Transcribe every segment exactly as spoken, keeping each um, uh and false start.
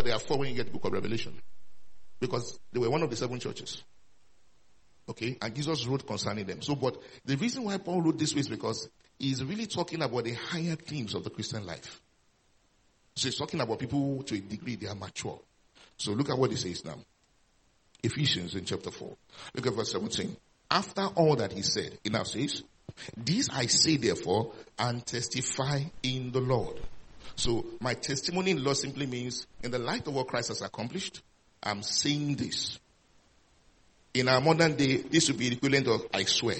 but there are four when you get the book of Revelation. Because they were one of the seven churches. Okay? And Jesus wrote concerning them. So, but the reason why Paul wrote this way is because he's really talking about the higher themes of the Christian life. So he's talking about people to a degree they are mature. So look at what he says now. Ephesians in chapter four. Look at verse seventeen. After all that he said, he now says, this I say therefore and testify in the Lord. So my testimony in the Lord simply means in the light of what Christ has accomplished, I'm saying this. In our modern day, this would be the equivalent of I swear.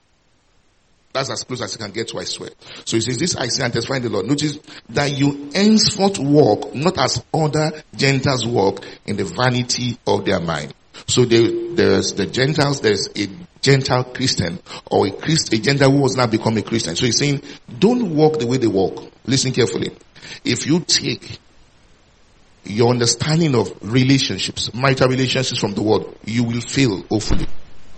That's as close as you can get to I swear. So he says, this I say and testify in the Lord. Notice that you henceforth walk not as other Gentiles walk in the vanity of their mind. So there, there's the Gentiles, there's a Gentile Christian or a Christ, a Gentile who has now become a Christian. So he's saying, don't walk the way they walk. Listen carefully. If you take your understanding of relationships, marital relationships from the world, you will fail, hopefully.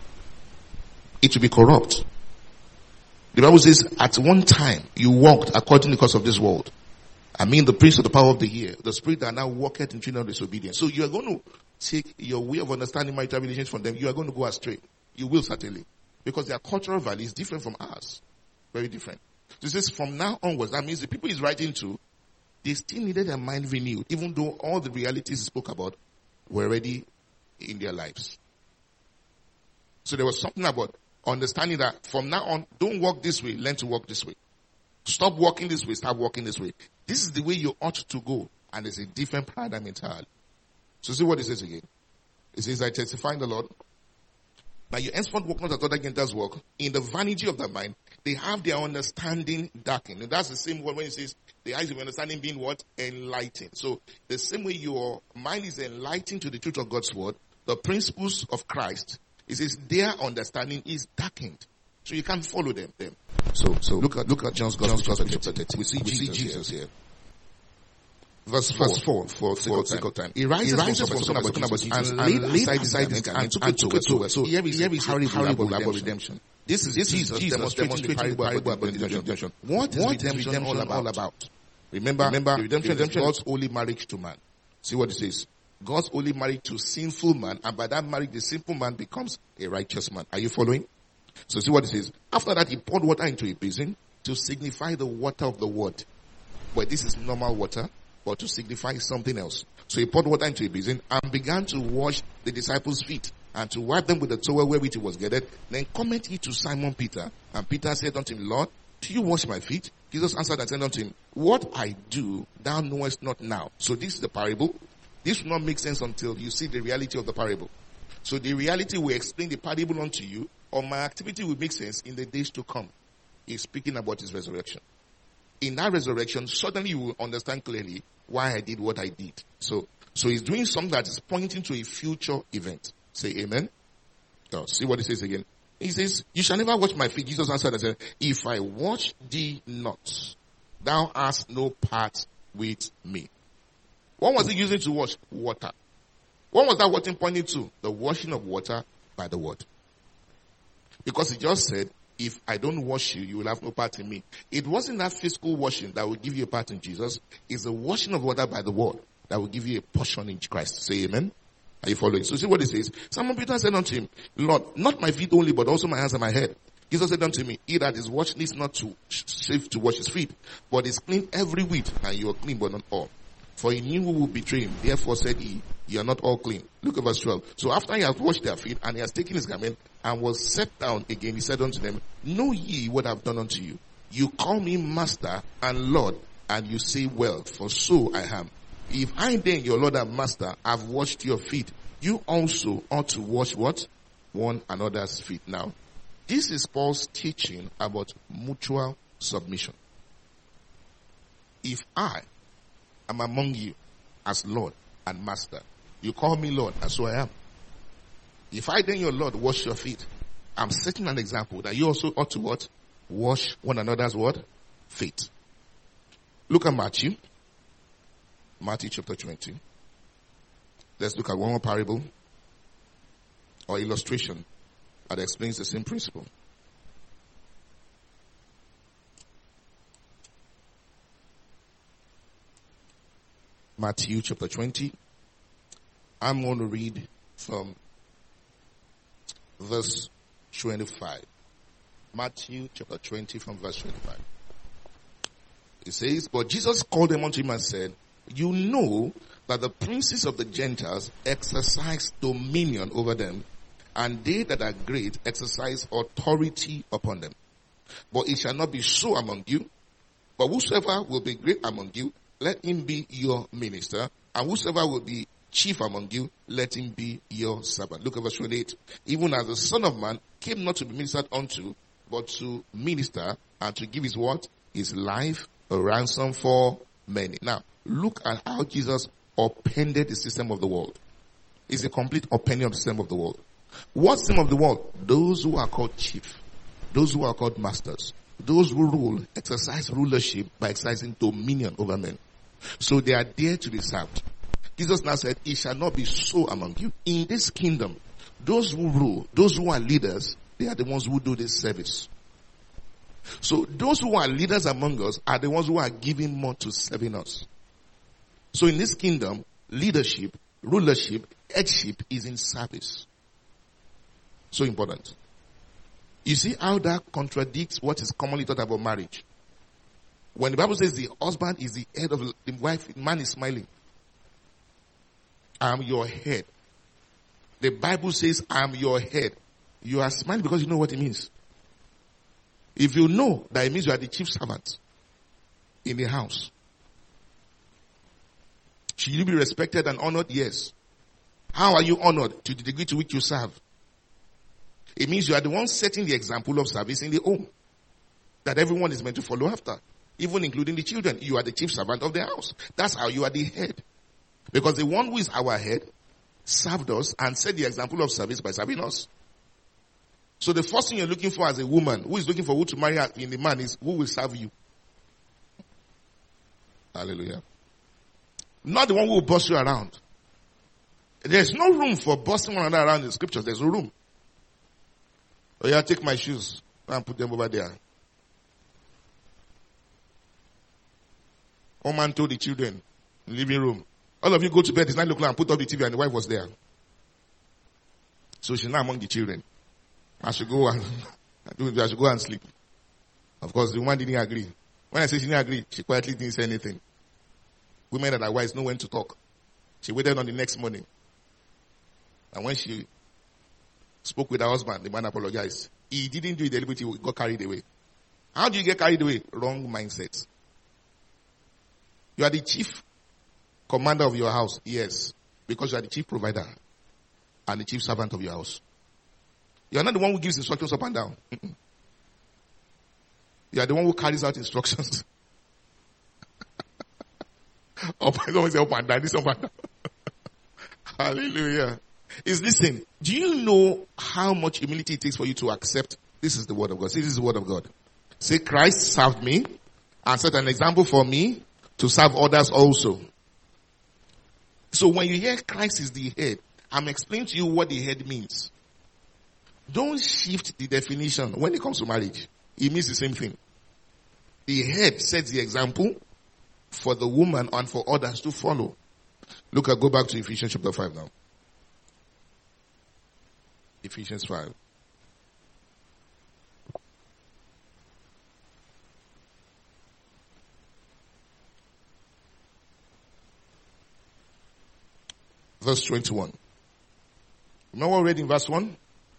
It will be corrupt. The Bible says, at one time, you walked according to the course of this world. I mean, the prince of the power of the air, the spirit that now walketh in children of disobedience. So you are going to take your way of understanding marital relations from them. You are going to go astray. You will certainly. Because their cultural value is different from ours. Very different. So it says, from now onwards, that means the people he's writing to, they still needed their mind renewed, even though all the realities he spoke about were already in their lives. So there was something about understanding that from now on, don't walk this way, learn to walk this way. Stop walking this way, start walking this way. This is the way you ought to go. And there's a different paradigm entirely. So see what it says again. It says, I testify in the Lord. Now you henceforth walk not as other Gentiles walk. In the vanity of their mind, they have their understanding darkened. And that's the same word when it says, the eyes of understanding being what? Enlightened. So the same way your mind is enlightened to the truth of God's word, the principles of Christ, it says their understanding is darkened. So you can't follow them. them. So, so look at, look at John's Gospel chapter thirty. We see, we see Jesus here. Verse four, verse four, for for sake of time. He rises, he rises from somewhere talking about Jesus and, and laid aside his garment and took it to it. So here is a parable about redemption. This is this Jesus, Jesus demonstrating the parable about redemption. What is redemption all about? Remember, remember, redemption, redemption is God's holy marriage to man. See what it says. God's holy marriage to sinful man, and by that marriage, the sinful man becomes a righteous man. Are you following? So see what it says. After that, he poured water into a basin to signify the water of the word. But this is normal water, but to signify something else. So he poured water into a basin and began to wash the disciples' feet and to wipe them with the towel wherewith it was gathered. Then comment he to Simon Peter. And Peter said unto him, Lord, do you wash my feet? Jesus answered and said unto him, what I do, thou knowest not now. So this is the parable. This will not make sense until you see the reality of the parable. So the reality will explain the parable unto you, or my activity will make sense in the days to come. He's speaking about his resurrection. In that resurrection, suddenly you will understand clearly why I did what I did. So, so he's doing something that is pointing to a future event. Say amen. Now, see what he says again. He says, you shall never wash my feet. Jesus answered and said, if I wash thee not, thou hast no part with me. What was he using to wash? Water. What was that washing pointing to? The washing of water by the word. Because he just said, if I don't wash you, you will have no part in me. It wasn't that physical washing that will give you a part in Jesus. It's the washing of water by the word that will give you a portion in Christ. Say amen. Are you following? So see what it says. Simon Peter said unto him, Lord, not my feet only, but also my hands and my head. Jesus said unto me, he that is washed needs not to save to wash his feet, but is clean every whit, and you are clean, but not all. For he knew who would betray him. Therefore said he, you are not all clean. Look at verse twelve. So after he had washed their feet, and he has taken his garment, and was set down again, he said unto them, know ye what I have done unto you? You call me master and Lord, and you say, well, for so I am. If I then, your Lord and master, have washed your feet, you also ought to wash what? One another's feet. Now, this is Paul's teaching about mutual submission. If I am among you as Lord and master, you call me Lord, and so I am. If I then, your Lord, wash your feet, I'm setting an example that you also ought to what? Wash one another's what? Feet. Look at Matthew. Matthew chapter twenty. Let's look at one more parable or illustration that explains the same principle. Matthew chapter twenty. I'm going to read from verse twenty-five. Matthew chapter twenty from verse twenty-five. It says, but Jesus called them unto him and said, you know that the princes of the Gentiles exercise dominion over them, and they that are great exercise authority upon them. But it shall not be so among you. But whosoever will be great among you, let him be your minister. And whosoever will be chief among you, let him be your servant. Look at verse twenty-eight. Even as the Son of Man came not to be ministered unto, but to minister and to give his what? His life a ransom for many. Now, look at how Jesus upended the system of the world. It's a complete upending of the system of the world. What system of the world? Those who are called chief. Those who are called masters. Those who rule, exercise rulership by exercising dominion over men. So they are there to be served. Jesus now said, it shall not be so among you. In this kingdom, those who rule, those who are leaders, they are the ones who do this service. So those who are leaders among us are the ones who are giving more to serving us. So in this kingdom, leadership, rulership, headship is in service. So important. You see how that contradicts what is commonly taught about marriage. When the Bible says the husband is the head of the wife, the man is smiling. I am your head. The Bible says I am your head. You are smiling because you know what it means. If you know that it means you are the chief servant in the house. Should you be respected and honored? Yes. How are you honored? To the degree to which you serve. It means you are the one setting the example of service in the home that everyone is meant to follow after, even including the children. You are the chief servant of the house. That's how you are the head. Because the one who is our head served us and set the example of service by serving us. So the first thing you're looking for as a woman who is looking for who to marry in the man is who will serve you. Hallelujah. Not the one who will boss you around. There's no room for bossing one another around in the scriptures. There's no room. Oh yeah, take my shoes and put them over there. One man told the children in the living room, all of you go to bed, it's nine o'clock and put up the T V, and the wife was there. So she's now among the children. I should go and I should go and sleep. Of course, the woman didn't agree. When I say she didn't agree, she quietly didn't say anything. Women that are wise know when to talk. She waited on the next morning. And when she spoke with her husband, the man apologized. He didn't do it deliberately, he got carried away. How do you get carried away? Wrong mindset. You are the chief commander of your house. Yes. Because you are the chief provider and the chief servant of your house. You are not the one who gives instructions up and down. You are the one who carries out instructions. Up and down, up and down, this up and down. Hallelujah. Is listen, do you know how much humility it takes for you to accept this is the word of God? See, this is the word of God. Say, Christ served me and set an example for me to serve others also. So when you hear Christ is the head, I'm explaining to you what the head means. Don't shift the definition when it comes to marriage. It means the same thing. The head sets the example for the woman and for others to follow. Look at, go back to Ephesians chapter five now. Ephesians five. Verse twenty-one. Remember what we read in verse one?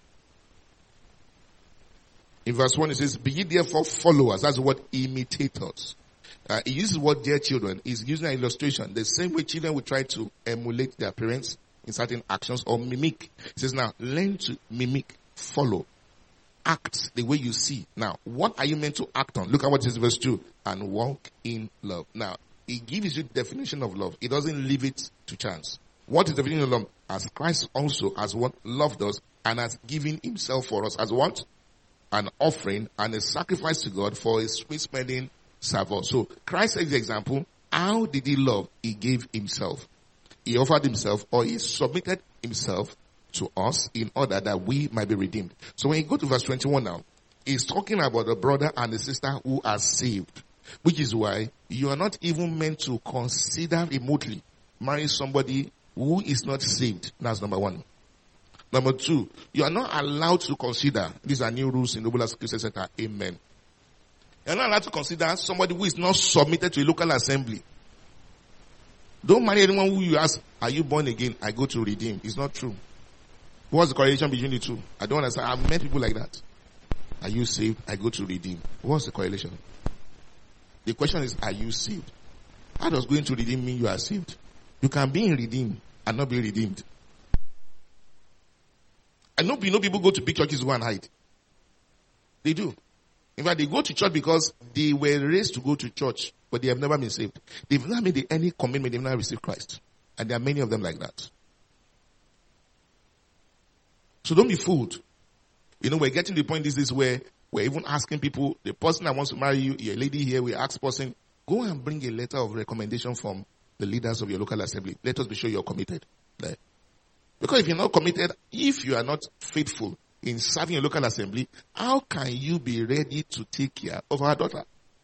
In verse one it says, be ye therefore followers. That's the word imitators. Uh, he uses the word dear children. He's using an illustration. The same way children will try to emulate their parents in certain actions or mimic. He says now, learn to mimic, follow, act the way you see. Now, what are you meant to act on? Look at what it says in verse two. And walk in love. Now, he gives you the definition of love. He doesn't leave it to chance. What is the definition of love? As Christ also has what loved us and has given himself for us as what? An offering and a sacrifice to God for a sweet smelling savour. So Christ is the example. How did he love? He gave himself. He offered himself, or he submitted himself to us in order that we might be redeemed. So when you go to verse twenty-one now, he's talking about a brother and a sister who are saved. Which is why you are not even meant to consider remotely marry somebody who is not saved. That's number one. Number two, you are not allowed to consider, these are new rules in Noble Christian Center, amen. You are not allowed to consider somebody who is not submitted to a local assembly. Don't marry anyone who you ask, are you born again? I go to redeem. It's not true. What's the correlation between the two? I don't understand. I've met people like that. Are you saved? I go to redeem. What's the correlation? The question is, are you saved? How does going to redeem mean you are saved? You can be in redeem and not be redeemed. I know, you know people go to big churches to go and hide. They do. In fact, they go to church because they were raised to go to church, but they have never been saved. They've never made any commitment, they've never received Christ. And there are many of them like that. So don't be fooled. You know, we're getting to the point this is where we're even asking people, the person that wants to marry you, your lady here, we ask person, go and bring a letter of recommendation from the leaders of your local assembly. Let us be sure you're committed. There. Because if you're not committed, if you are not faithful in serving your local assembly, how can you be ready to take care of our daughter?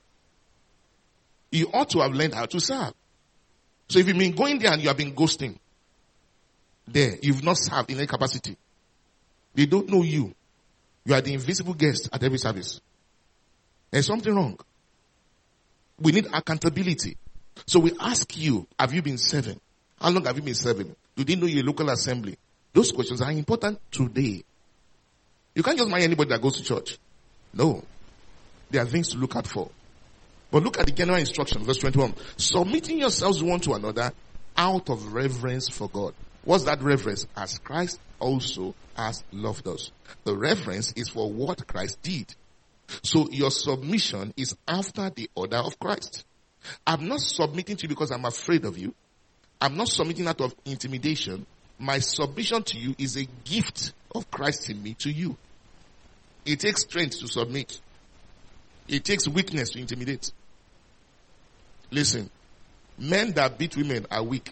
You ought to have learned how to serve. So if you've been going there and you have been ghosting, there, you've not served in any capacity. They don't know you. You are the invisible guest at every service. There's something wrong. We need accountability. So we ask you, have you been serving? How long have you been serving? Do they know your local assembly? Those questions are important today. You can't just marry anybody that goes to church. No. There are things to look out for. But look at the general instruction, verse twenty-one. Submitting yourselves one to another out of reverence for God. What's that reverence? As Christ also has loved us. The reverence is for what Christ did. So your submission is after the order of Christ. I'm not submitting to you because I'm afraid of you. I'm not submitting out of intimidation. My submission to you is a gift of Christ in me to you. It takes strength to submit. It takes weakness to intimidate. Listen, men that beat women are weak.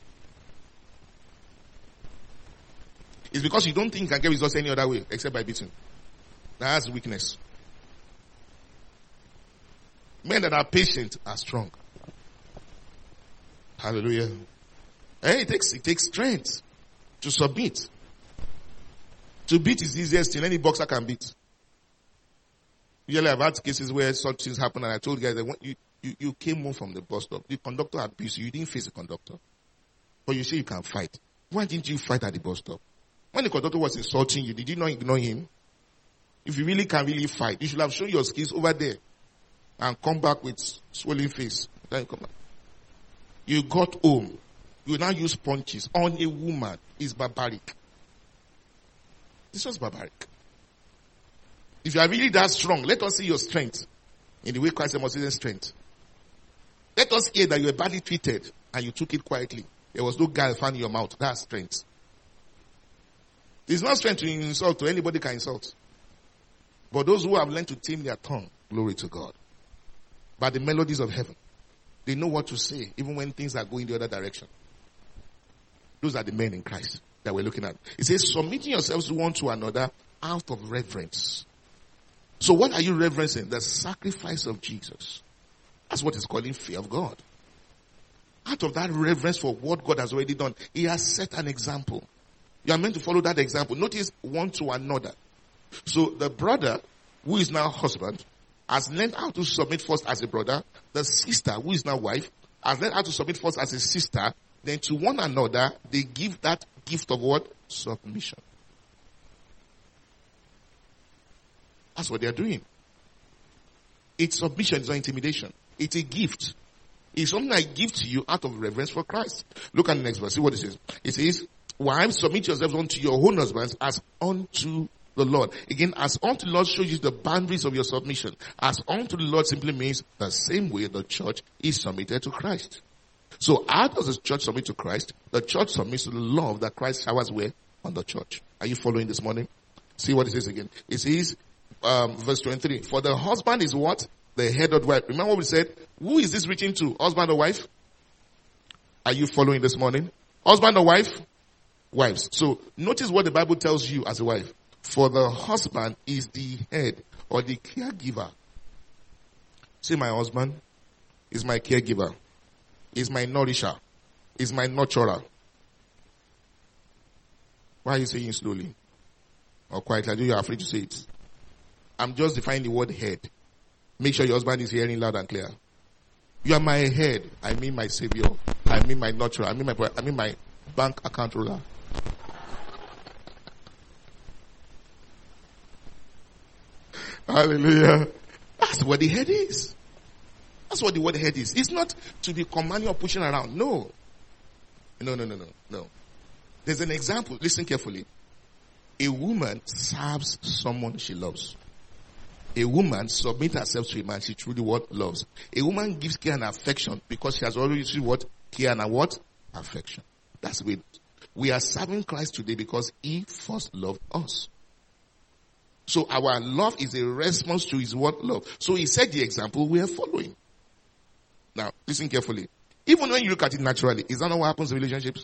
It's because you don't think you can get results any other way except by beating. That's weakness. Men that are patient are strong. Hallelujah. And it takes, it takes strength to submit. To beat is the easiest thing any boxer can beat. Usually I've had cases where such things happen and I told guys that when you, you, you came home from the bus stop. The conductor abused you. You didn't face the conductor. But you say you can fight. Why didn't you fight at the bus stop? When the conductor was insulting you, did you not ignore him? If you really can really fight, you should have shown your skills over there and come back with swelling face. Then you come back. You got home. You now use punches on a woman. It's barbaric. This was barbaric. If you are really that strong, let us see your strength in the way Christ demonstrated strength. Let us hear that you were badly treated and you took it quietly. There was no guile found in your mouth. That's strength. It's not strength to insult, to anybody can insult. But those who have learned to tame their tongue, glory to God. By the melodies of heaven. They know what to say, even when things are going the other direction. Those are the men in Christ that we're looking at. It says, submitting yourselves one to another out of reverence. So what are you reverencing? The sacrifice of Jesus. That's what is calling fear of God. Out of that reverence for what God has already done, He has set an example. You are meant to follow that example. Notice one to another. So the brother, who is now husband, has learned how to submit first as a brother. The sister, who is now wife, has learned how to submit first as a sister. Then to one another, they give that gift of what? Submission. That's what they are doing. It's submission, it's not intimidation. It's a gift. It's something I give to you out of reverence for Christ. Look at the next verse. See what it says. It says, wives, submit yourselves unto your own husbands as unto the Lord. Again, as unto the Lord shows you the boundaries of your submission. As unto the Lord simply means the same way the church is submitted to Christ. So how does the church submit to Christ? The church submits to the love that Christ showers where? On the church. Are you following this morning? See what it says again. It says, um, verse twenty-three, for the husband is what? The head of the wife. Remember what we said? Who is this reaching to? Husband or wife? Are you following this morning? Husband or wife? Wives. So notice what the Bible tells you as a wife. For the husband is the head or the caregiver. See, my husband is my caregiver. Is my nourisher. is my nurturer. Why are you saying it slowly? Or quietly? I know you're afraid to say it. I'm just defining the word head. Make sure your husband is hearing loud and clear. You are my head. I mean my savior. I mean my nurturer. I mean my, I mean my bank account ruler. Hallelujah. That's what the head is. That's what the word head is. It's not to be commanding or pushing around. No. No, no, no, no, no. There's an example. Listen carefully. A woman serves someone she loves. A woman submits herself to a man she truly what loves. A woman gives care and affection because she has already received what? Care and what? Affection. That's the way. We are serving Christ today because he first loved us. So our love is a response to his what? Love. So he said the example we are following. Now, listen carefully. Even when you look at it naturally, is that not what happens in relationships?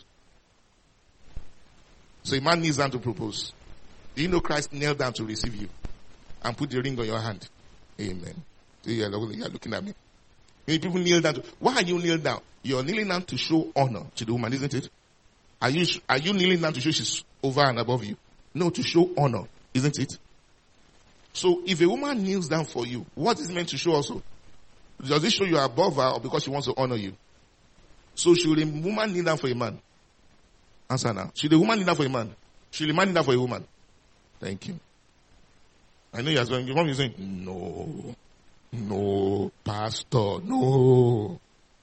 So a man kneels down to propose. Do you know Christ knelt down to receive you? And put the ring on your hand. Amen. So you're looking at me. Many people kneel down. To, why are you kneeling down? You're kneeling down to show honor to the woman, isn't it? Are you, are you kneeling down to show she's over and above you? No, to show honor, isn't it? So if a woman kneels down for you, what is it meant to show also? Does it show you are above her or because she wants to honor you? So should a woman kneel down for a man? Answer now. Should a woman kneel down for a man? Should a man kneel down for a woman? Thank you. I know you're saying, your mom is saying, no, no, pastor, no.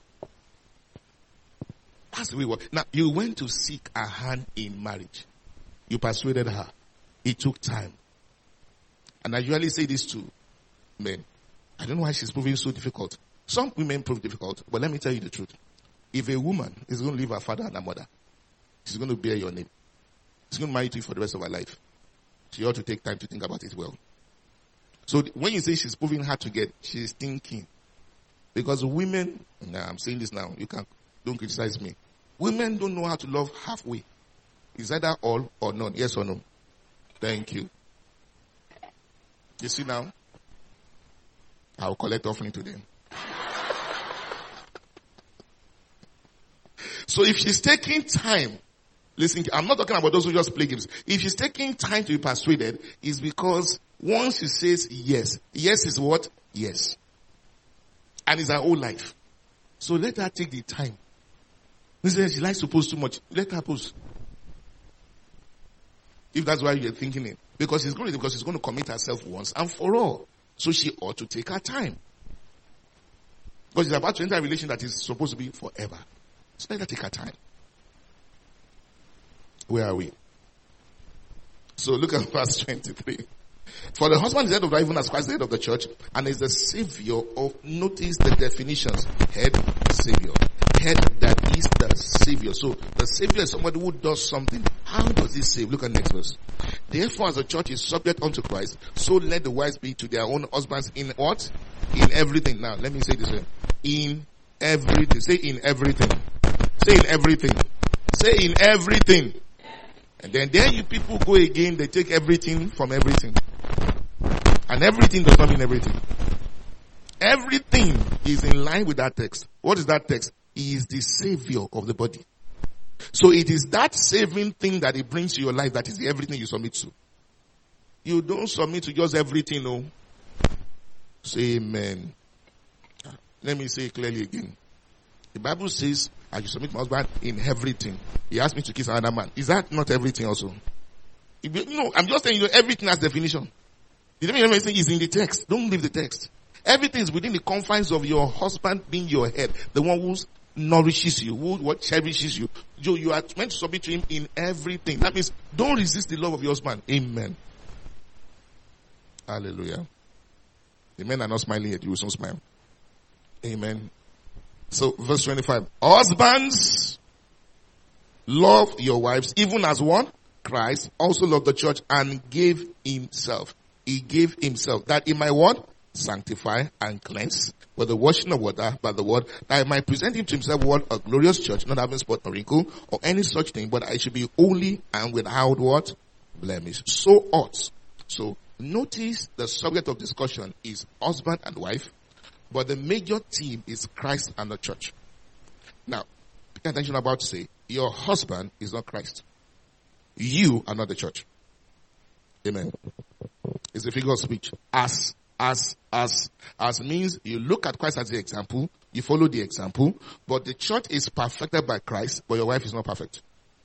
That's the way it works. Now, you went to seek a hand in marriage. You persuaded her. It took time. And I usually say this to men. I don't know why she's proving so difficult. Some women prove difficult, but let me tell you the truth. If a woman is going to leave her father and her mother, she's going to bear your name. She's going to marry you for the rest of her life. She ought to take time to think about it well. So when you say she's proving hard to get, she's thinking. Because women, nah, I'm saying this now, you can don't criticize me. Women don't know how to love halfway. It's either all or none. Yes or no? Thank you. You see now? I'll collect offering today. So if she's taking time, listen, I'm not talking about those who just play games. If she's taking time to be persuaded, it's because once she says yes, yes is what? Yes. And it's her whole life. So let her take the time. Listen, she likes to post too much. Let her post. If that's why you're thinking it. Because she's going to, because she's going to commit herself once and for all. So she ought to take her time. Because she's about to enter a relation that is supposed to be forever. So let her take her time. Where are we? So look at verse twenty-three. For the husband is the head of the wife, even as Christ is the head of the church, and is the savior of, notice the definitions. Head, savior. Head that is the savior. So the savior is somebody who does something. How does he save? Look at next verse. Therefore, as the church is subject unto Christ, so let the wives be to their own husbands in what? In everything. Now, let me say this way. In everything. Say in everything. Say in everything. Say in everything. And then there you people go again, they take everything from everything. And everything does not mean everything. Everything is in line with that text. What is that text? He is the savior of the body. So it is that saving thing that he brings to your life that is everything you submit to. You don't submit to just everything, no. Say amen. Let me say it clearly again. The Bible says, I should submit my husband in everything. He asked me to kiss another man. Is that not everything also? You know, I'm just saying, you know, everything has definition. The definition is in the text. Don't leave the text. Everything is within the confines of your husband being your head. The one who nourishes you, who what cherishes you. You, you are meant to submit to him in everything. That means don't resist the love of your husband. Amen. Hallelujah. The men are not smiling yet. You will soon smile. Amen. So verse twenty-five. Husbands, love your wives even as one. Christ also loved the church and gave himself. He gave himself that he might what? Sanctify and cleanse with the washing of water by the word, that I might present him to himself what? A glorious church, not having spot or wrinkle or any such thing, but I should be holy and without what? Blemish. So ought. So notice the subject of discussion is husband and wife, but the major theme is Christ and the church. Now, pay attention about to say, your husband is not Christ. You are not the church. Amen. It's a figure of speech. As, as, as, as means you look at Christ as the example, you follow the example, but the church is perfected by Christ, but your wife is not perfect.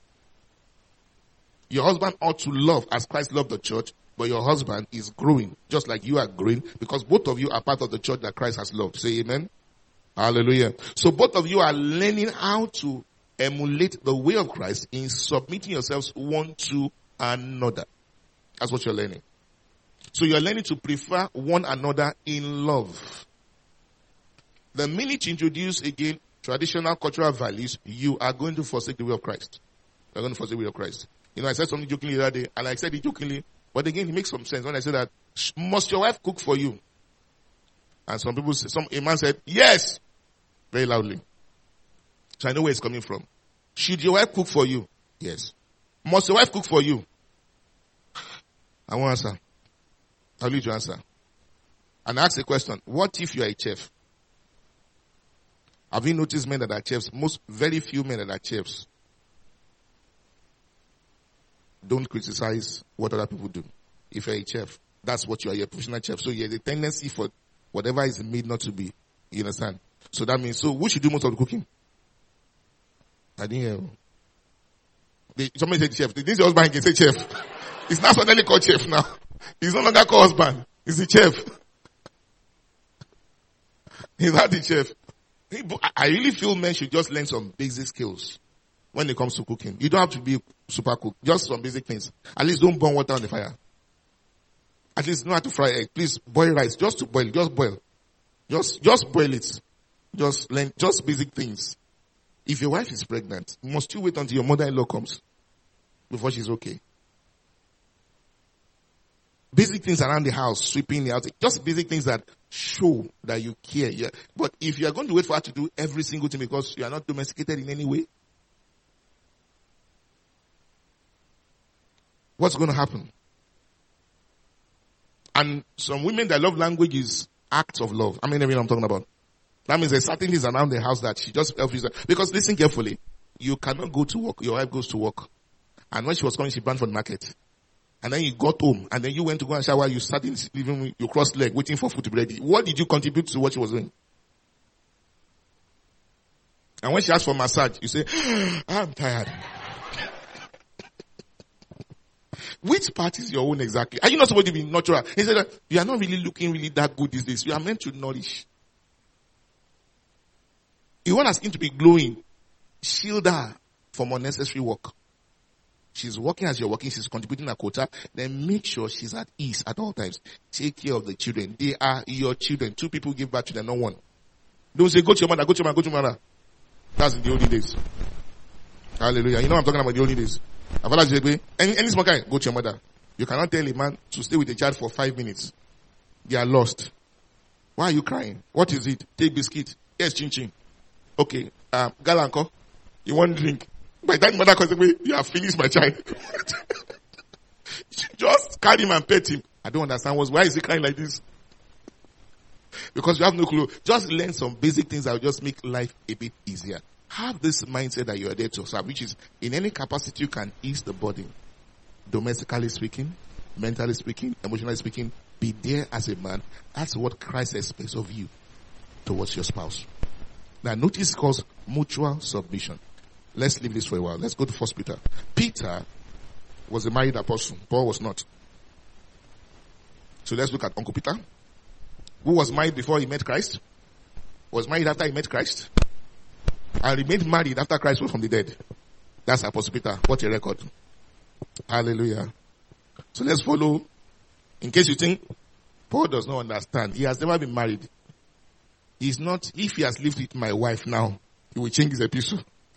Your husband ought to love as Christ loved the church, but your husband is growing, just like you are growing, because both of you are part of the church that Christ has loved. Say amen. Hallelujah. So both of you are learning how to emulate the way of Christ in submitting yourselves one to another. That's what you're learning. So you're learning to prefer one another in love. The minute you introduce again traditional cultural values, you are going to forsake the way of Christ. You're going to forsake the way of Christ. You know, I said something jokingly the other day, and I said it jokingly, but again, it makes some sense when I say that, must your wife cook for you? And some people, some a man said, yes, very loudly. So I know where it's coming from. Should your wife cook for you? Yes. Must your wife cook for you? I won't answer. I'll leave you to answer. And ask a question. What if you are a chef? Have you noticed men that are chefs? Most, very few men that are chefs don't criticize what other people do. If you're a chef, that's what you are, you're a professional chef. So you have the tendency for whatever is made not to be. You understand? So that means, so who should do most of the cooking? I didn't hear. They, somebody said chef. They didn't say husband, can say chef. It's not suddenly called chef now. He's no longer called husband. He's the chef. He's not the chef. I really feel men should just learn some basic skills when it comes to cooking. You don't have to be super cook. Just some basic things. At least don't burn water on the fire. At least know how to fry egg. Please boil rice. Just to boil. Just boil. Just, just boil it. Just learn, just basic things. If your wife is pregnant, must you wait until your mother-in-law comes before she's okay? Basic things around the house, sweeping the house, just basic things that show that you care. Yeah. But if you are going to wait for her to do every single thing because you are not domesticated in any way, what's going to happen? And some women that love language is acts of love. I mean, everything I'm talking about. That means there's certain things around the house that she just helps you. Because listen carefully, you cannot go to work. Your wife goes to work. And when she was coming, she ran for the market. And then you got home. And then you went to go and shower. You sat in the living room, you crossed leg, waiting for food to be ready. What did you contribute to what she was doing? And when she asked for massage, you say, I'm tired. Which part is your own exactly? Are you not supposed to be natural? He said, you are not really looking really that good these days. You are meant to nourish. You want her skin to be glowing. Shield her from unnecessary work. She's working as you're working. She's contributing a quota. Then make sure she's at ease at all times. Take care of the children. They are your children. Two people give birth to them, not one. Don't say, go to your mother, go to your mother, go to your mother. That's in the olden days. Hallelujah. You know what I'm talking about, the olden days. Any, any small guy, go to your mother. You cannot tell a man to stay with a child for five minutes. They are lost. Why are you crying? What is it? Take biscuit. Yes, chin chin. Okay. Um, Galanko, you want drink? By that mother comes away, you have finished my child. Just carry him and pet him. I don't understand what's, why is he crying like this? Because you have no clue. Just learn some basic things that will just make life a bit easier. Have this mindset that you are there to serve, which is in any capacity you can ease the burden. Domestically speaking, mentally speaking, emotionally speaking, be there as a man. That's what Christ expects of you towards your spouse. Now notice it calls mutual submission. Let's leave this for a while. Let's go to First Peter. Peter was a married apostle. Paul was not. So let's look at Uncle Peter, who was married before he met Christ, was married after he met Christ, and remained married after Christ rose from the dead. That's Apostle Peter. What a record. Hallelujah. So let's follow. In case you think Paul does not understand, he has never been married. He's not, if he has lived with my wife now, he will change his epistle.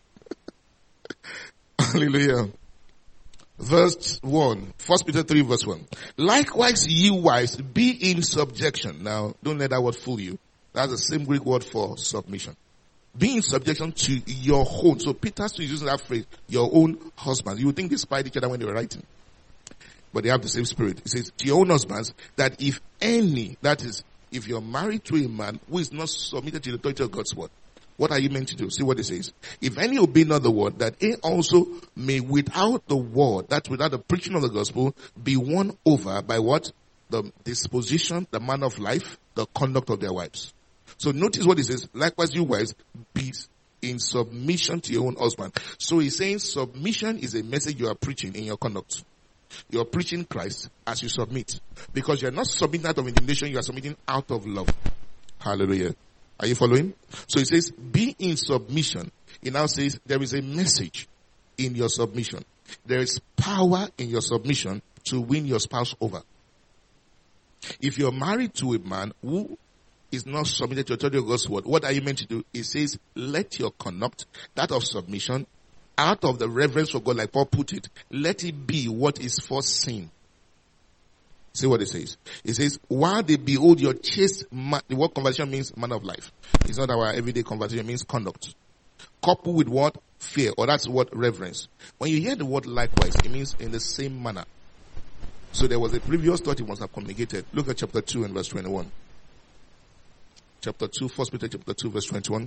Hallelujah. Verse one. First Peter three verse one. Likewise, you wives, be in subjection. Now, don't let that word fool you. That's the same Greek word for submission. Be in subjection to your own. So Peter is using that phrase, your own husband. You would think they spied each other when they were writing. But they have the same spirit. It says, to your own husbands, that if any, that is, if you're married to a man who is not submitted to the authority of God's word, What are you meant to do? See what it says. If any obey not the word, that they also may without the word, that without the preaching of the gospel, be won over by what? The disposition, the manner of life, the conduct of their wives. So notice what it says. Likewise, you wives, be in submission to your own husband. So he's saying submission is a message you are preaching in your conduct. You're preaching Christ as you submit. Because you're not submitting out of intimidation, you are submitting out of love. Hallelujah. Are you following? So it says, be in submission. It now says, there is a message in your submission. There is power in your submission to win your spouse over. If you're married to a man who is not submitted to authority of God's word, what are you meant to do? It says, let your conduct, that of submission, out of the reverence for God, like Paul put it, let it be what is foreseen. See what it says. It says, while they behold your chaste man, the word conversation means man of life. It's not our everyday conversation, it means conduct. Coupled with what? Fear, or that's what? Reverence. When you hear the word likewise, it means in the same manner. So there was a previous thought he must have communicated. Look at chapter two and verse twenty-one. Chapter two, First Peter chapter two, verse twenty-one.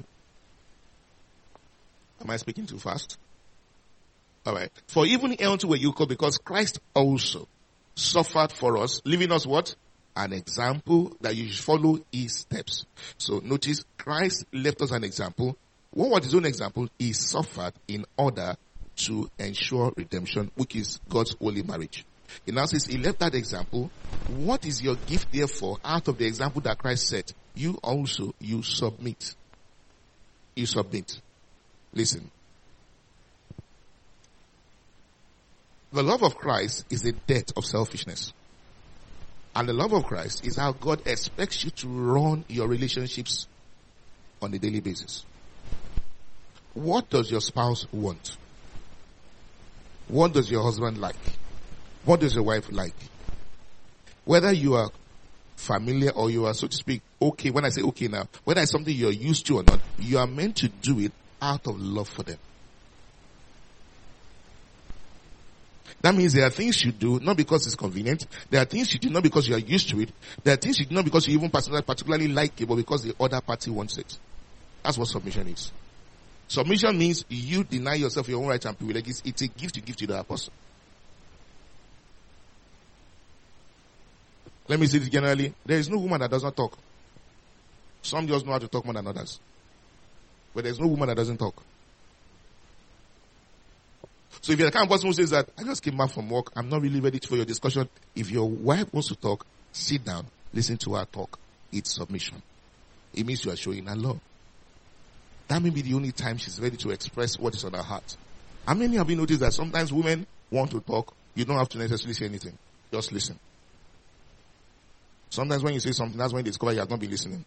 Am I speaking too fast? Alright. For even unto were you called, because Christ also suffered for us, leaving us what? An example that you should follow his steps. So notice, Christ left us an example. What was his own example? He suffered in order to ensure redemption, which is God's holy marriage. He now says he left that example. What is your gift therefore out of the example that Christ set? You also, you submit. You submit. Listen. The love of Christ is the death of selfishness. And the love of Christ is how God expects you to run your relationships on a daily basis. What does your spouse want? What does your husband like? What does your wife like? Whether you are familiar or you are, so to speak, okay, when I say okay now, whether it's something you're used to or not, you are meant to do it out of love for them. That means there are things you do not because it's convenient. There are things you do not because you are used to it. There are things you do not because you even particularly like it, but because the other party wants it. That's what submission is. Submission means you deny yourself your own rights and privileges. It's a gift you give to the other person. Let me say this generally. There is no woman that does not talk. Some just know how to talk more than others. But there's no woman that doesn't talk. So if you're the kind of person who says that, I just came back from work, I'm not really ready for your discussion. If your wife wants to talk, sit down, listen to her talk. It's submission. It means you are showing her love. That may be the only time she's ready to express what is on her heart. How many have you noticed that sometimes women want to talk, you don't have to necessarily say anything. Just listen. Sometimes when you say something, that's when you discover you have not been listening.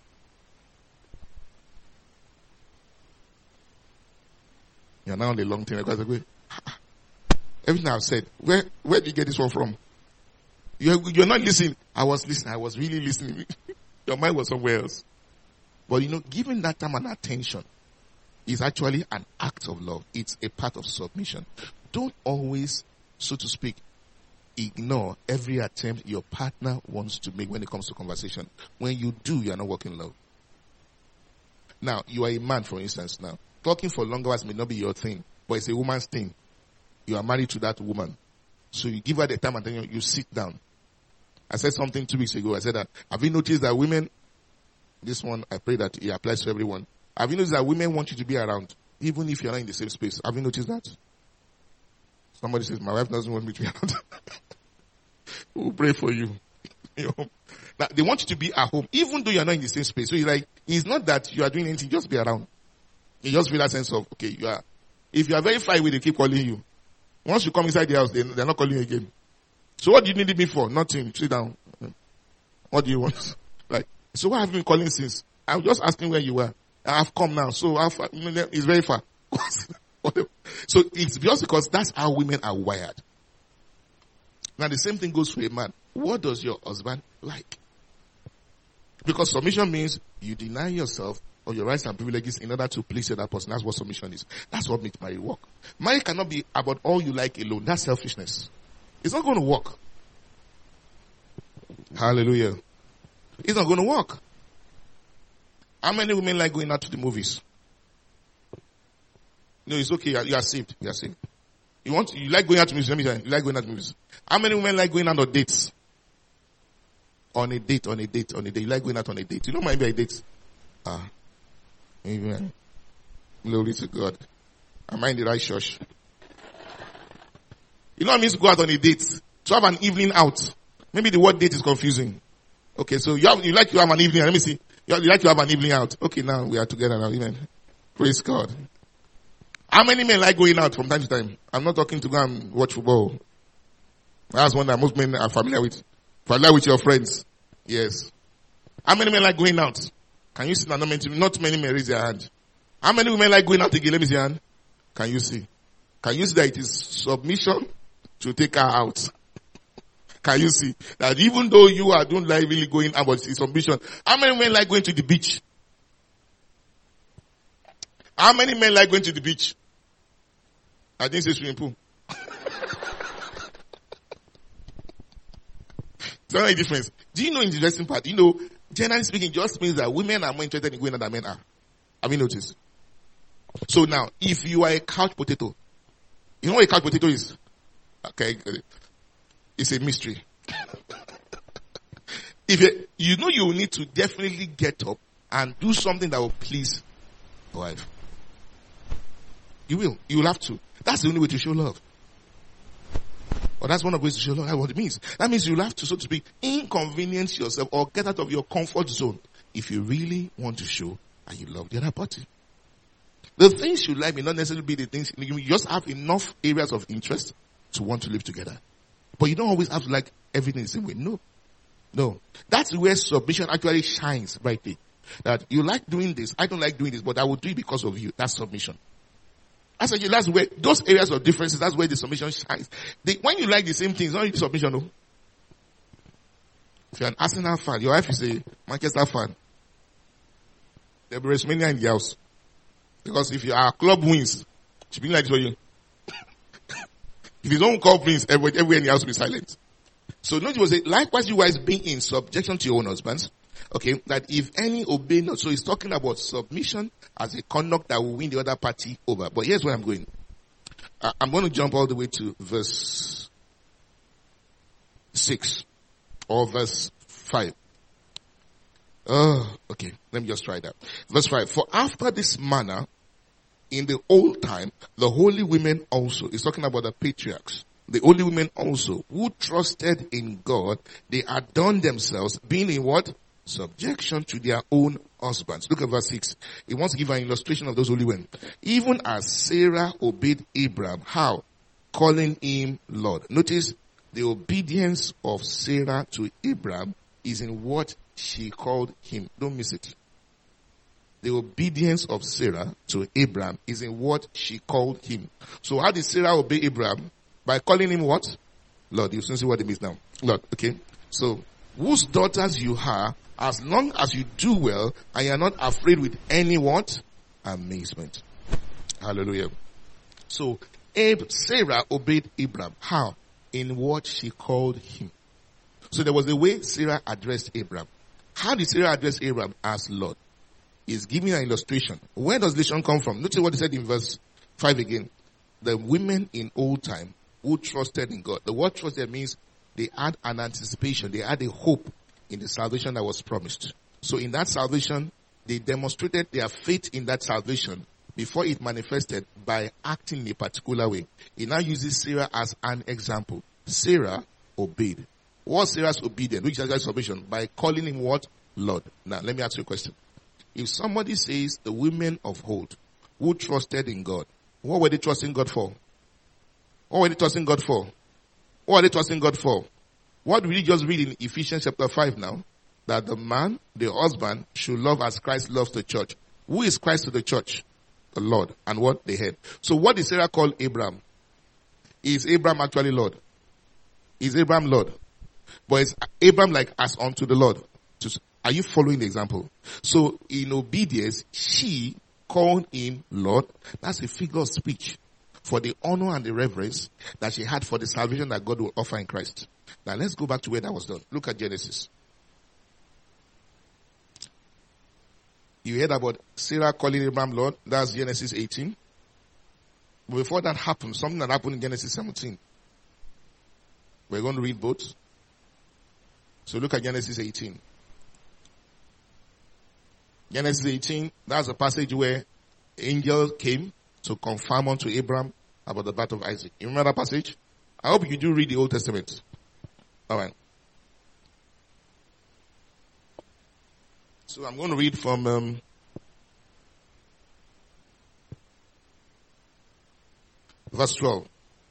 You're now on the long thing. Everything I've said, where where did you get this one from? You're, you're not listening. I was listening. I was really listening. Your mind was somewhere else. But you know, giving that time and attention is actually an act of love. It's a part of submission. Don't always, so to speak, ignore every attempt your partner wants to make when it comes to conversation. When you do, you are not working love. Now, you are a man, for instance, now. Talking for long hours may not be your thing, but it's a woman's thing. You are married to that woman. So you give her the time and then you, you sit down. I said something two weeks ago. I said that, have you noticed that women, this one, I pray that it applies to everyone. Have you noticed that women want you to be around, even if you're not in the same space? Have you noticed that? Somebody says, my wife doesn't want me to be around. We'll pray for you. You know, now, they want you to be at home, even though you're not in the same space. So it's like, it's not that you are doing anything, just be around. You just feel that sense of, okay, you are, if you are very far away, they keep calling you. Once you come inside the house, they, they're not calling you again. So what do you need me for? Nothing. Sit down. What do you want? Like, so why have you been calling since? I'm just asking where you were. I've come now. So how far? It's very far. So it's just because that's how women are wired. Now the same thing goes for a man. What does your husband like? Because submission means you deny yourself of your rights and privileges in order to please that person. That's what submission is. That's what makes marriage work. Marriage cannot be about all you like alone. That's selfishness. It's not going to work. Hallelujah. It's not going to work. How many women like going out to the movies? No, it's okay. You are, you are saved. You are saved. You want, you like going out to music. Let me tell you, you like going out to music. How many women like going out on dates? On a date, on a date, on a date. You like going out on a date. You don't mind by a date. Ah. Amen. Glory to God. Am I in the right church? You know what it means to go out on a date? To have an evening out. Maybe the word date is confusing. Okay, so you have, you like to have an evening. Let me see. You like to have an evening out. Okay, now we are together now. Amen. Praise God. How many men like going out from time to time? I'm not talking to go and watch football. That's one that most men are familiar with. Familiar with your friends. Yes. How many men like going out? Can you see? Not many, not many men raise their hand. How many women like going out again? Let me see your hand. Can you see? Can you see that it is submission to take her out? Can you see that even though you are don't like really going out, but it's submission? How many men like going to the beach? How many men like going to the beach? I didn't say swimming pool. Is there any difference? Do you know in the interesting part? You know, generally speaking, it just means that women are more interested in going out than men are. Have you noticed? So now, if you are a couch potato, you know what a couch potato is? Okay, it's a mystery. If you, you know you need to definitely get up and do something that will please your wife. You will. You will have to. That's the only way to show love. Or that's one of the ways to show love. That's what it means. That means you'll have to, so to speak, inconvenience yourself or get out of your comfort zone if you really want to show that you love the other party. The things you like may not necessarily be the things, you just have enough areas of interest to want to live together. But you don't always have to like everything the same way. No. No. That's where submission actually shines brightly. That you like doing this, I don't like doing this, but I will do it because of you. That's submission. That's, actually, that's where, those areas of differences, that's where the submission shines. The, when you like the same things, don't you submission, no? If you're an Arsenal fan, your wife is a Manchester fan. There'll be WrestleMania in the house. Because if your club wins, she'll be like this for you. If his own club wins, everywhere, everywhere in the house will be silent. So notice was it, likewise you guys being in subjection to your own husbands. Okay, that if any obey not, so he's talking about submission as a conduct that will win the other party over. But here's where I'm going. Uh, I'm going to jump all the way to verse six or verse five. Oh, okay. Let me just try that. Verse five. For after this manner, in the old time, the holy women also, he's talking about the patriarchs, the holy women also, who trusted in God, they adorned themselves, being in what? Subjection to their own husbands. Look at verse six. He wants to give an illustration of those holy women. Even as Sarah obeyed Abraham, how? Calling him Lord. Notice the obedience of Sarah to Abraham is in what she called him. Don't miss it. The obedience of Sarah to Abraham is in what she called him. So how did Sarah obey Abraham? By calling him what? Lord. You soon see what it means now. Lord. Okay. So, whose daughters you are, as long as you do well, and you are not afraid with any what? Amazement. Hallelujah. So, Abe, Sarah obeyed Abraham. How? In what she called him. So there was a way Sarah addressed Abraham. How did Sarah address Abraham? As Lord. He's giving an illustration. Where does illustration come from? Notice what he said in verse five again. The women in old time who trusted in God. The word trusted means they had an anticipation. They had a hope in the salvation that was promised. So in that salvation, they demonstrated their faith in that salvation before it manifested by acting in a particular way. He now uses Sarah as an example. Sarah obeyed. What was Sarah's obedience? Which is salvation? By calling him what? Lord. Now, let me ask you a question. If somebody says the women of old who trusted in God, what were they trusting God for? What were they trusting God for? What are they trusting God for? What did we just read in Ephesians chapter five now? That the man, the husband, should love as Christ loves the church. Who is Christ to the church? The Lord. And what? The head. So what did Sarah call Abraham? Is Abraham actually Lord? Is Abraham Lord? But is Abraham like as unto the Lord? Are you following the example? So in obedience, she called him Lord. That's a figure of speech for the honor and the reverence that she had for the salvation that God will offer in Christ. Now let's go back to where that was done. Look at Genesis. You heard about Sarah calling Abraham Lord. That's Genesis eighteen. But before that happened, something that happened in Genesis seventeen. We're going to read both. So look at Genesis eighteen. Genesis eighteen, that's a passage where angel came to confirm unto Abraham about the birth of Isaac. You remember that passage? I hope you do read the Old Testament. Alright. So I'm going to read from um, verse twelve.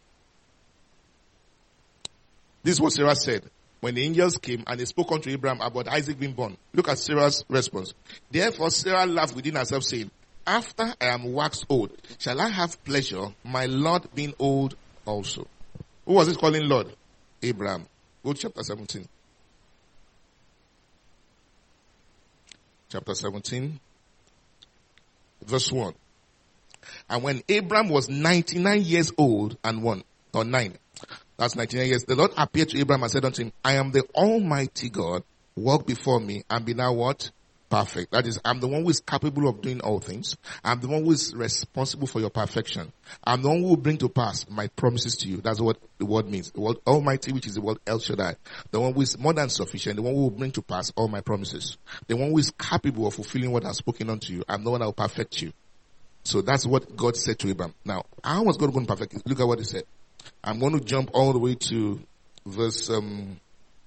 This is what Sarah said when the angels came and they spoke unto Abraham about Isaac being born. Look at Sarah's response. Therefore Sarah laughed within herself, saying, after I am waxed old, shall I have pleasure, my Lord being old also? Who was it calling Lord? Abraham. Go to chapter seventeen. Chapter seventeen, verse one. And when Abraham was ninety-nine years old and one, or nine, that's ninety-nine years, the Lord appeared to Abraham and said unto him, I am the Almighty God, walk before me and be now what? Perfect. That is, I'm the one who is capable of doing all things. I'm the one who is responsible for your perfection. I'm the one who will bring to pass my promises to you. That's what the word means. The word Almighty, which is the word El Shaddai. The one who is more than sufficient. The one who will bring to pass all my promises. The one who is capable of fulfilling what I've spoken unto you. I'm the one that will perfect you. So that's what God said to Abraham. Now, how was God going to perfect it? Look at what he said. I'm going to jump all the way to verse, um,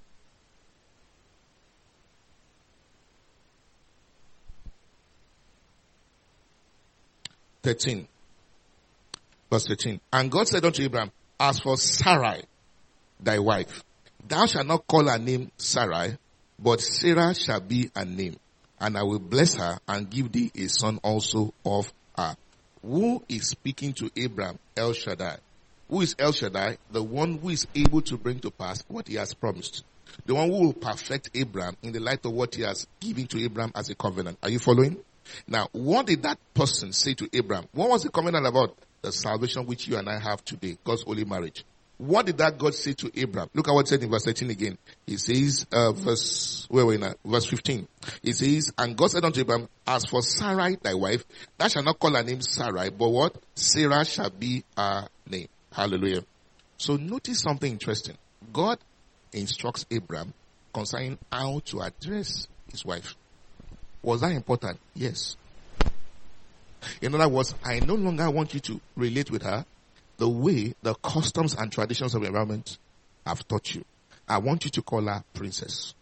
thirteen. Verse thirteen. And God said unto Abraham, as for Sarai, thy wife, thou shalt not call her name Sarai, but Sarah shall be her name. And I will bless her and give thee a son also of her. Who is speaking to Abraham? El Shaddai. Who is El Shaddai? The one who is able to bring to pass what he has promised. The one who will perfect Abraham in the light of what he has given to Abraham as a covenant. Are you following? Now, what did that person say to Abraham? What was the covenant about? The salvation which you and I have today, God's holy marriage. What did that God say to Abraham? Look at what it said in verse thirteen again. He says, uh, verse, where were we now? Verse fifteen. He says, and God said unto Abraham, as for Sarai, thy wife, thou shalt not call her name Sarai, but what? Sarah shall be her name. Hallelujah. So notice something interesting. God instructs Abraham concerning how to address his wife. Was that important? Yes. In other words, I no longer want you to relate with her the way the customs and traditions of the environment have taught you. I want you to call her princess.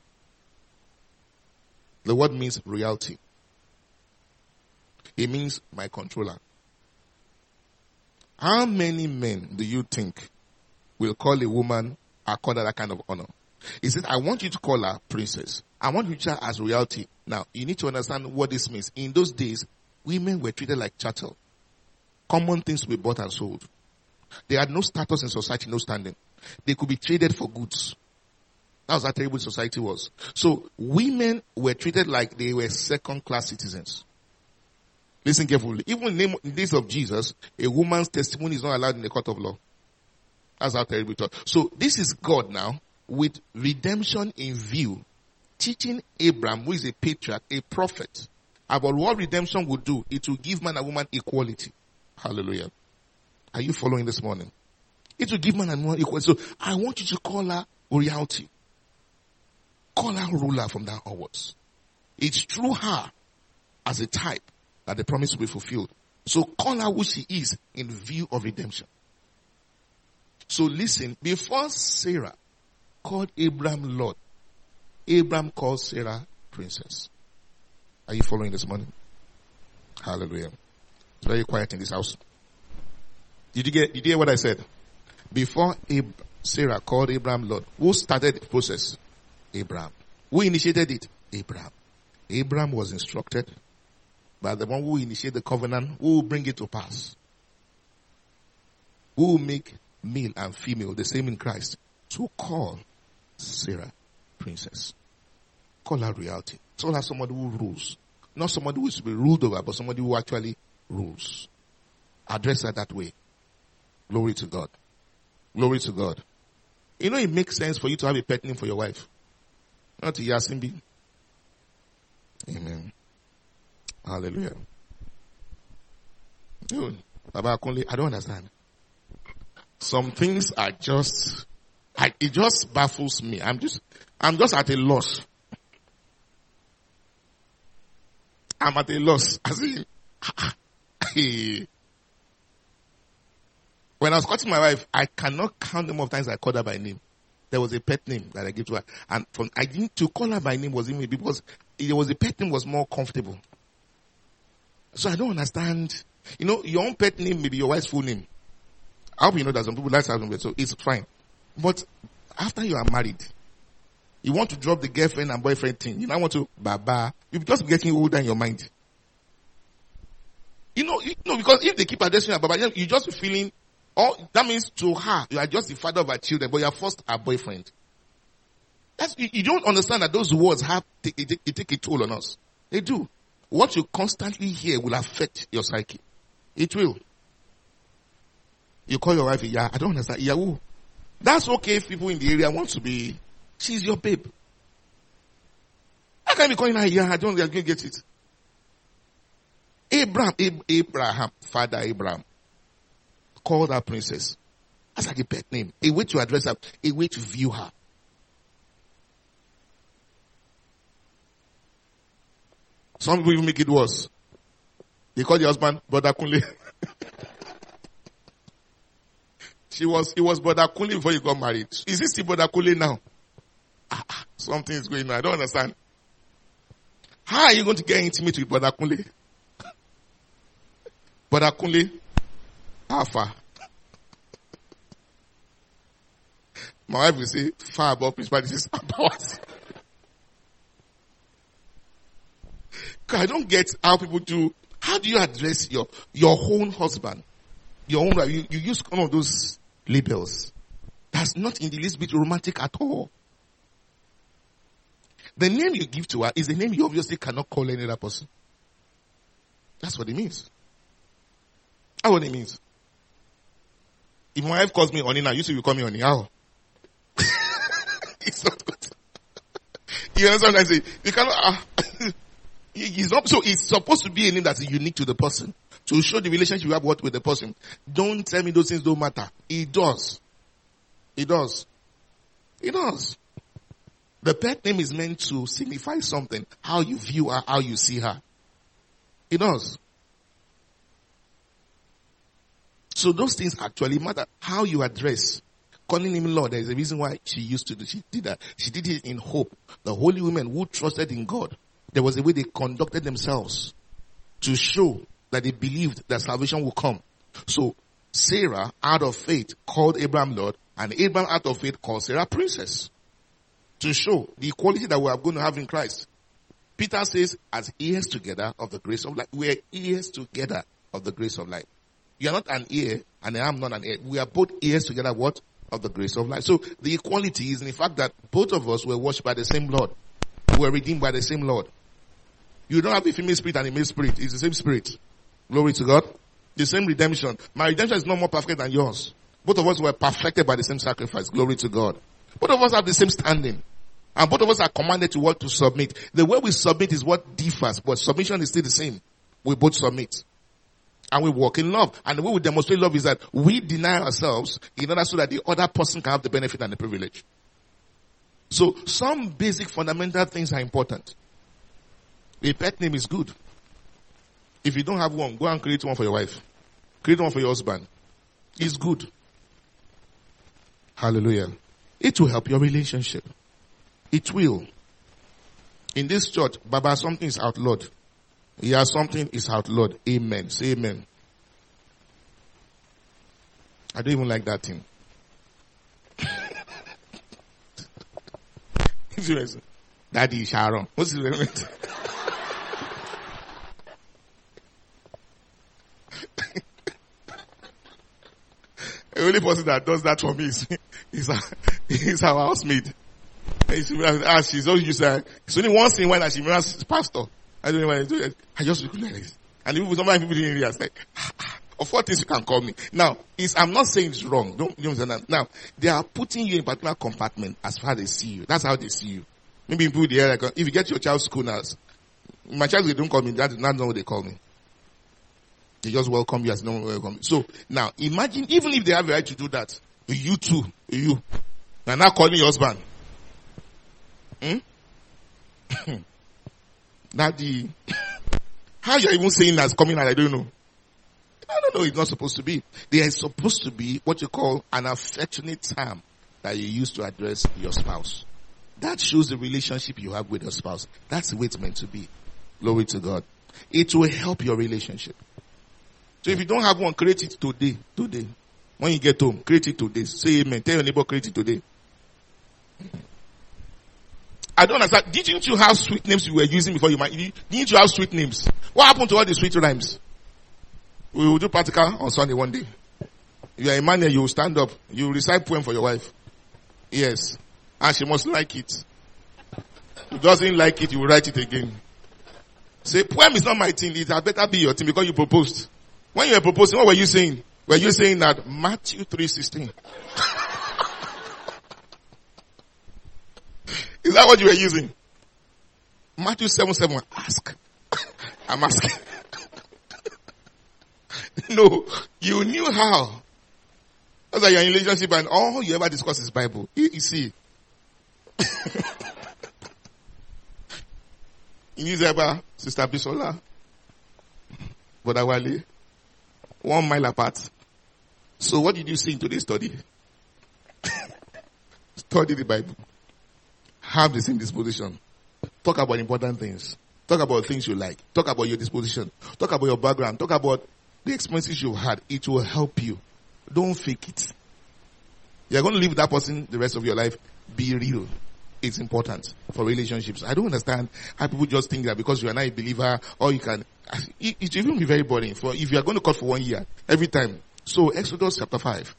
The word means royalty. It means my controller. How many men do you think will call a woman accord that kind of honor? He said, I want you to call her princess. I want you to treat her as royalty. Now, you need to understand what this means. In those days, women were treated like chattel. Common things were bought and sold. They had no status in society, no standing. They could be traded for goods. That was how terrible society was. So, women were treated like they were second-class citizens. Listen carefully. Even in the days of Jesus, a woman's testimony is not allowed in the court of law. That's how terrible it was. So, this is God now, with redemption in view, teaching Abraham, who is a patriarch, a prophet, about what redemption would do. It will give man and woman equality. Hallelujah. Are you following this morning? It will give man and woman equality. So I want you to call her royalty. Call her ruler from now onwards. It's through her as a type that the promise will be fulfilled. So call her who she is in view of redemption. So listen, before Sarah called Abraham Lord, Abraham called Sarah princess. Are you following this morning? Hallelujah. It's very quiet in this house. Did you get, did you hear what I said? Before Ab- Sarah called Abraham Lord, who started the process? Abraham. Who initiated it? Abraham. Abraham was instructed by the one who initiated the covenant, who will bring it to pass. Who will make male and female the same in Christ, to call Sarah princess. Call her reality. Call her somebody who rules. Not somebody who is to be ruled over, but somebody who actually rules. Address her that way. Glory to God. Glory to God. You know, it makes sense for you to have a pet name for your wife. Not to Yasimbi. Amen. Hallelujah. Baba Akunle, I don't understand. Some things are just, I, it just baffles me. I'm just, I'm just at a loss. I'm at a loss. As in, when I was courting my wife, I cannot count the number of times I called her by name. There was a pet name that I gave to her. And from, I didn't, to call her by name was even because it was a pet name was more comfortable. So I don't understand. You know, your own pet name may be your wife's full name. I hope you know that some people like to have them, so it's fine. But after you are married, you want to drop the girlfriend and boyfriend thing. You now want to, Baba. You're just getting older in your mind. You know, you know, because if they keep addressing you, Baba, you just be feeling, oh, that means to her, you are just the father of her children, but you are first her boyfriend. That's, you, you don't understand that those words have, they, they, they take a toll on us. They do. What you constantly hear will affect your psyche. It will. You call your wife, yeah, I don't understand. Yahoo. That's okay if people in the area want to be, she's your babe. How can you be calling her, yeah, I don't get it. Abraham, Ab- Abraham, Father Abraham, called her princess. That's like a pet name. A way to address her, a way to view her. Some people even make it worse. They call the husband Brother Kunle. She was, it was Brother Kunle before you got married. Is it still Brother Kunle now? Ah, ah, something is going on. I don't understand. How are you going to get intimate with Brother Kunle? Brother Kunle, how far? My wife will say, far above principal, this is about. I don't get how people do. How do you address your, your own husband? Your own wife? You, you use one of those labels. That's not in the least bit romantic at all. The name you give to her is the name you obviously cannot call any other person. That's what it means. That's what it means. If my wife calls me Oni now, you say you call me Oni. How? It's not good. You understand what I say? You cannot, uh, It's not, so it's supposed to be a name that's unique to the person. To show the relationship you have what with the person. Don't tell me those things don't matter. It does. It does. It does. The pet name is meant to signify something. How you view her, how you see her. It does. So those things actually matter. How you address. Calling him Lord, there is a reason why she used to do, she did that. She did it in hope. The holy women who trusted in God, there was a way they conducted themselves to show that they believed that salvation would come. So Sarah, out of faith, called Abraham Lord, and Abraham, out of faith, called Sarah princess. To show the equality that we are going to have in Christ. Peter says, as heirs together of the grace of life. We are heirs together of the grace of life. You are not an heir, and I am not an heir. We are both heirs together, what? Of the grace of life. So the equality is in the fact that both of us were washed by the same Lord. We were redeemed by the same Lord. You don't have a female spirit and a male spirit. It's the same spirit. Glory to God. The same redemption. My redemption is not more perfect than yours. Both of us were perfected by the same sacrifice. Glory to God. Both of us have the same standing. And both of us are commanded to what? To submit. The way we submit is what differs, but submission is still the same. We both submit. And we walk in love. And the way we demonstrate love is that we deny ourselves in order so that the other person can have the benefit and the privilege. So some basic fundamental things are important. A pet name is good. If you don't have one, go and create one for your wife. Create one for your husband. It's good. Hallelujah. It will help your relationship. It will. In this church, Baba, something is outlawed. Yeah, something is outlawed. Amen. Say amen. I don't even like that thing. Daddy Sharon. What's his name? The only person that does that for me is, is, our, is our housemaid. Ah, she's always used to, it's only once in a while that she remembers pastor. I don't know why I do it. I just look like this. And even somebody people in the area like, of what things you can call me. Now, it's, I'm not saying it's wrong. Don't, you understand? Now, they are putting you in a particular compartment as far as they see you. That's how they see you. Maybe people there, like, if you get your child's school nurse, my child, they don't call me, that's not what they call me. They just welcome you as no one welcome. So now imagine, even if they have the right to do that, you too, you, they're now calling your husband. Hmm? Now the, how you're even saying that's coming out, I don't know. No, no, no, it's not supposed to be. There is supposed to be what you call an affectionate term that you use to address your spouse. That shows the relationship you have with your spouse. That's the way it's meant to be. Glory to God. It will help your relationship. So if you don't have one, create it today. Today. When you get home, create it today. Say amen. Tell your neighbor, create it today. I don't understand. Didn't you have sweet names you were using before you might? Didn't you have sweet names? What happened to all the sweet rhymes? We will do practical on Sunday one day. If you are a man and you will stand up. You will recite poem for your wife. Yes. And she must like it. If she doesn't like it, you will write it again. Say, poem is not my thing. It had better be your thing because you proposed. When you were proposing, what were you saying? Were you saying that Matthew three sixteen? Is that what you were using? Matthew seven seven. Ask. I'm asking. No, you knew how. That's why you're in a relationship and all you ever discuss is Bible. You, you see. In Israel, Sister Bisola, Brother Wale, one mile apart. So what did you see in today's study? Study the Bible. Have the same disposition. Talk about important things. Talk about things you like. Talk about your disposition. Talk about your background. Talk about the experiences you've had. It will help you. Don't fake it. You're going to live with that person the rest of your life. Be real. It's important for relationships. I don't understand how people just think that because you are not a believer, or you can, it, it will even be very boring. For if you are going to cut for one year, every time. So Exodus chapter five.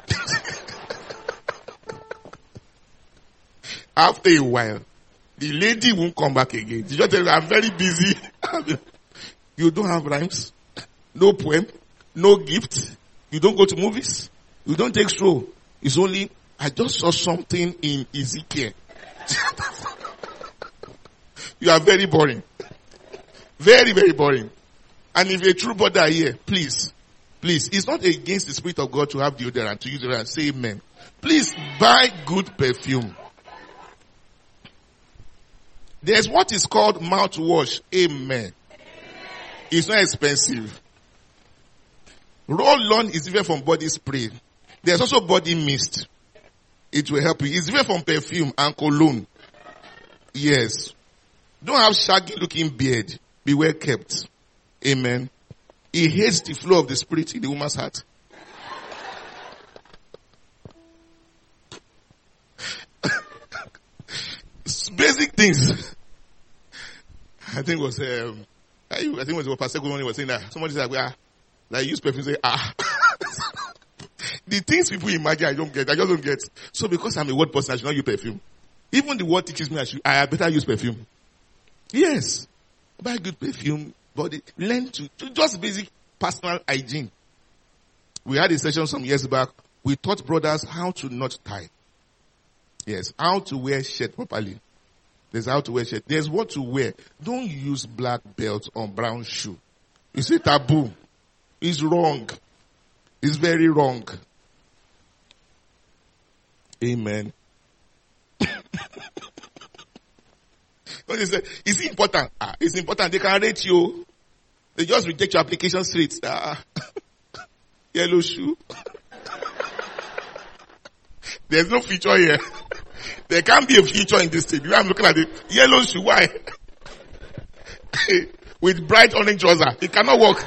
After a while, the lady won't come back again. She just tell you, I'm very busy. You don't have rhymes, no poem, no gift. You don't go to movies. You don't take stroll. It's only, I just saw something in Ezekiel. You are very boring. Very, very boring. And if a true brother here, please, please, it's not against the Spirit of God to have deodorant, to use it and say amen. Please buy good perfume. There's what is called mouthwash. Amen. It's not expensive. Roll-on is different from body spray. There's also body mist. It will help you. It's different from perfume and cologne. Yes. Don't have shaggy looking beard. Be well kept. Amen. He hates the flow of the Spirit in the woman's heart. Basic things. I think it was, um, I think it was Pastor Gomoni was saying that. Somebody said, ah, like use perfume, say, ah. The things people imagine, I don't get. I just don't get. So because I'm a word person, I should not use perfume. Even the word teaches me I should, I better use perfume. Yes. Buy good perfume, body. Learn to, to just basic personal hygiene. We had a session some years back. We taught brothers how to not tie. Yes. How to wear shirt properly. There's how to wear shirt. There's what to wear. Don't use black belt on brown shoe. It's a taboo. It's wrong. It's very wrong. Amen. What is it? Is it important? Ah, it's important. They can rate you. They just reject your application straight. Ah. Yellow shoe. There's no feature here. There can't be a feature in this thing. I'm looking at it. Yellow shoe. Why? With bright orange trouser. It cannot work.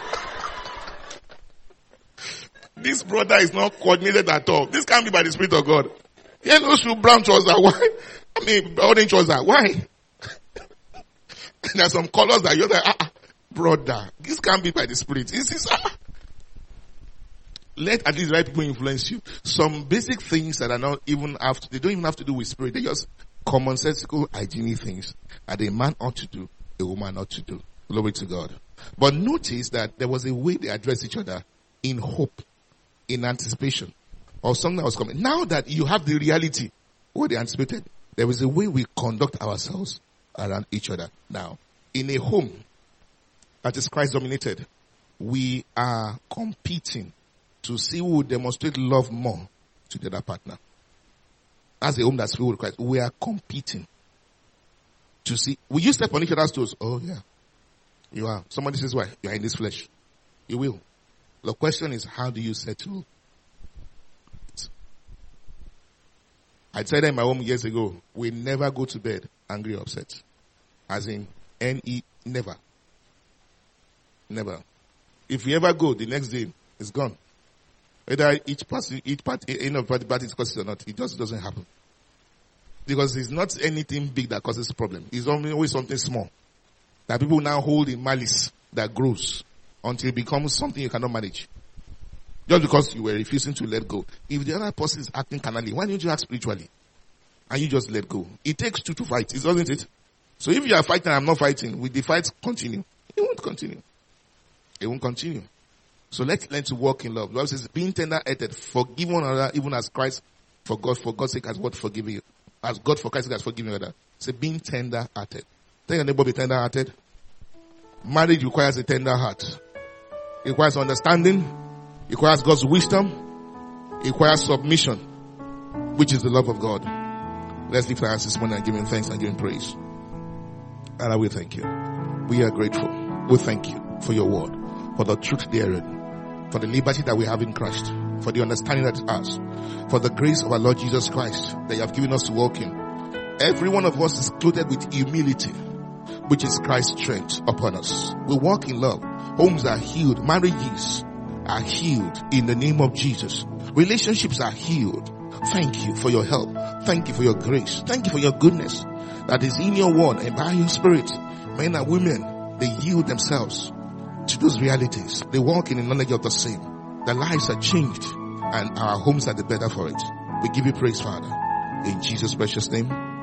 This brother is not coordinated at all. This can't be by the Spirit of God. Yellow shoe, brown trouser. Why? I mean, orange trouser. Why? There are some colors that you're like, ah, ah, brother, this can't be by the Spirit. This is, ah. Let at least right people influence you. Some basic things that are not even have to, they don't even have to do with Spirit. They're just commonsensical hygienic things that a man ought to do, a woman ought to do. Glory to God. But notice that there was a way they addressed each other in hope, in anticipation of something that was coming. Now that you have the reality, what they anticipated, there is a way we conduct ourselves around each other. Now, in a home that is Christ dominated, we are competing to see who will demonstrate love more to the other partner. As a home that's filled with Christ, we are competing to see. Will you step on each other's toes? Oh yeah, you are. Somebody says, why? You are in this flesh. You will. The question is, how do you settle? I said that in my home years ago. We never go to bed angry or upset. As in, N E, never. Never. If you ever go, the next day, it's gone. Whether each person, each party, any of the parties causes or not, it just doesn't happen. Because it's not anything big that causes a problem. It's always something small. That people now hold in malice that grows until it becomes something you cannot manage. Just because you were refusing to let go. If the other person is acting carnally, why don't you act spiritually? And you just let go. It takes two to fight, doesn't it? So if you are fighting and I'm not fighting, will the fight continue? It won't continue. It won't continue. So let's learn to walk in love. The Bible says, being tender-hearted, forgive one another, even as Christ, for God, for God's sake, has what forgiven you. As God, for Christ's sake, has forgiven you. Say, being tender-hearted. Tell your neighbor, be tender-hearted. Marriage requires a tender heart. It requires understanding. It requires God's wisdom. It requires submission, which is the love of God. Let's lift our hands this morning and give Him thanks and give Him praise. And we thank you. We are grateful. We thank you for your word, for the truth therein, for the liberty that we have in Christ, for the understanding that is ours, for the grace of our Lord Jesus Christ that you have given us to walk in. Every one of us is clothed with humility, which is Christ's strength upon us. We walk in love. Homes are healed. Marriages are healed in the name of Jesus. Relationships are healed. Thank you for your help. Thank you for your grace. Thank you for your goodness that is in your word and by your spirit. Men and women, they yield themselves to those realities. They walk in the knowledge of the same. Their lives are changed and our homes are the better for it. We give you praise, Father. In Jesus' precious name.